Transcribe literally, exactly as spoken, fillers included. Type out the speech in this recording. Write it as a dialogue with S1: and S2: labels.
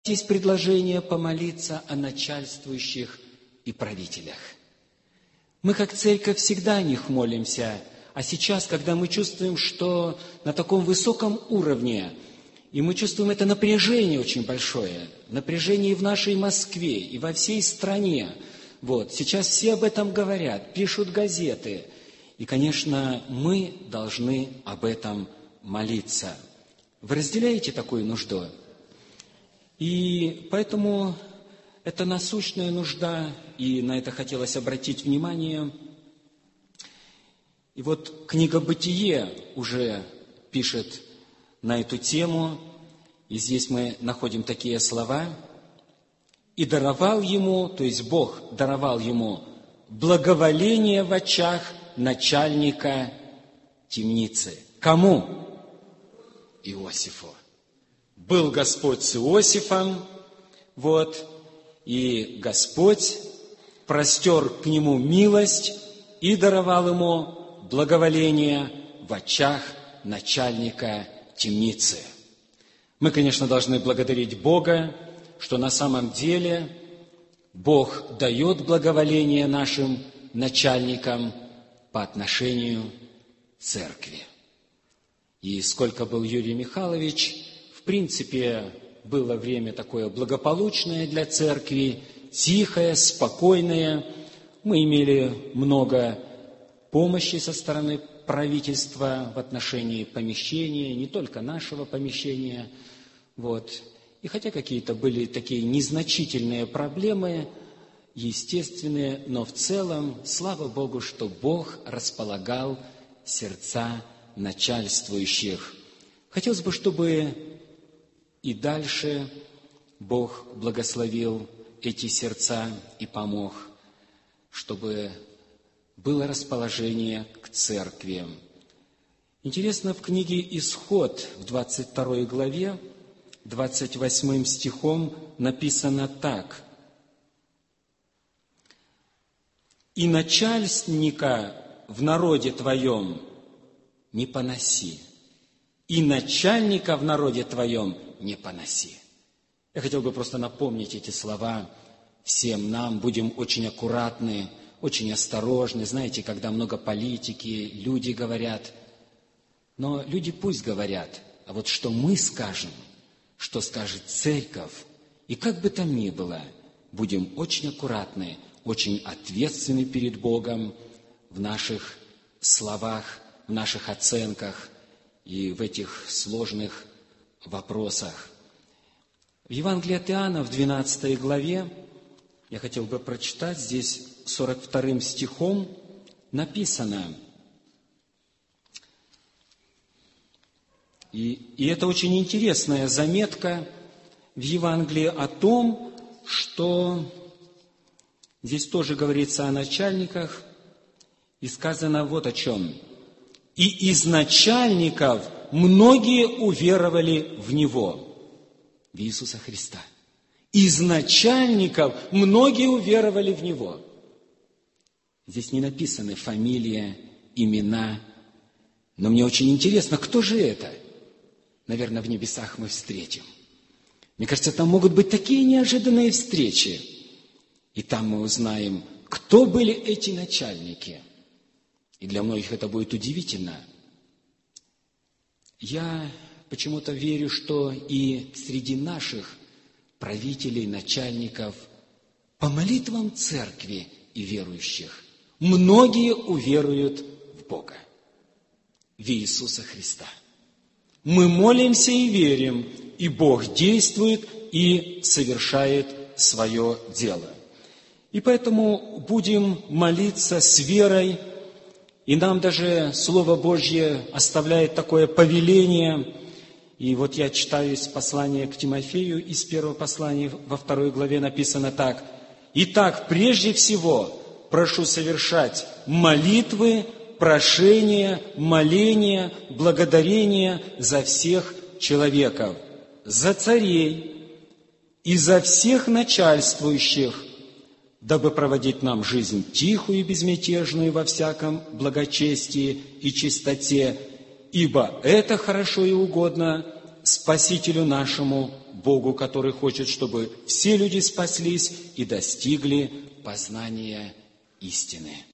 S1: Есть предложение помолиться о начальствующих и правителях. Мы, как церковь, всегда о них молимся, а сейчас, когда мы чувствуем, что на таком высоком уровне, и мы чувствуем это напряжение очень большое, напряжение и в нашей Москве, и во всей стране. Вот, сейчас все об этом говорят, пишут газеты. И, конечно, мы должны об этом молиться. Вы разделяете такую нужду? И поэтому это насущная нужда, и на это хотелось обратить внимание. И вот книга «Бытие» уже пишет на эту тему, и здесь мы находим такие слова. «И даровал ему», то есть Бог даровал ему благоволение в очах начальника темницы. Кому? Иосифу. Был Господь с Иосифом, вот, и Господь простер к нему милость и даровал ему благоволение в очах начальника темницы. Мы, конечно, должны благодарить Бога, что на самом деле Бог дает благоволение нашим начальникам по отношению к церкви. И сколько был Юрий Михайлович, в принципе, было время такое благополучное для церкви, тихое, спокойное. Мы имели много помощи со стороны правительства в отношении помещения, не только нашего помещения. Вот. И хотя какие-то были такие незначительные проблемы, естественные, но в целом, слава Богу, что Бог располагал сердца начальствующих. Хотелось бы, чтобы и дальше Бог благословил эти сердца и помог, чтобы было расположение к церкви. Интересно, в книге «Исход» в двадцать второй главе, двадцать восьмым стихом написано так. «И начальника в народе твоем не поноси, и начальника в народе твоем не поноси». Я хотел бы просто напомнить эти слова всем нам. Будем очень аккуратны, очень осторожны. Знаете, когда много политики, люди говорят. Но люди пусть говорят, а вот что мы скажем, что скажет церковь, и как бы там ни было, будем очень аккуратны, очень ответственны перед Богом в наших словах, в наших оценках и в этих сложных вопросах. В Евангелии от Иоанна, в двенадцатой главе, я хотел бы прочитать, здесь сорок вторым стихом написано, и, и это очень интересная заметка в Евангелии о том, что здесь тоже говорится о начальниках, и сказано вот о чем. «И из начальников многие уверовали в Него», в Иисуса Христа. «Из начальников многие уверовали в Него». Здесь не написаны фамилия, имена, но мне очень интересно, кто же это? Наверное, в небесах мы встретим. Мне кажется, там могут быть такие неожиданные встречи. И там мы узнаем, кто были эти начальники. И для многих это будет удивительно. Я почему-то верю, что и среди наших правителей, начальников, по молитвам церкви и верующих, многие уверуют в Бога, в Иисуса Христа. Мы молимся и верим, и Бог действует и совершает свое дело. И поэтому будем молиться с верой, и нам даже Слово Божье оставляет такое повеление. И вот я читаю из послания к Тимофею, из первого послания во второй главе написано так. «Итак, прежде всего прошу совершать молитвы, прошения, моления, благодарения за всех человеков, за царей и за всех начальствующих, дабы проводить нам жизнь тихую и безмятежную во всяком благочестии и чистоте, ибо это хорошо и угодно Спасителю нашему Богу, который хочет, чтобы все люди спаслись и достигли познания истины.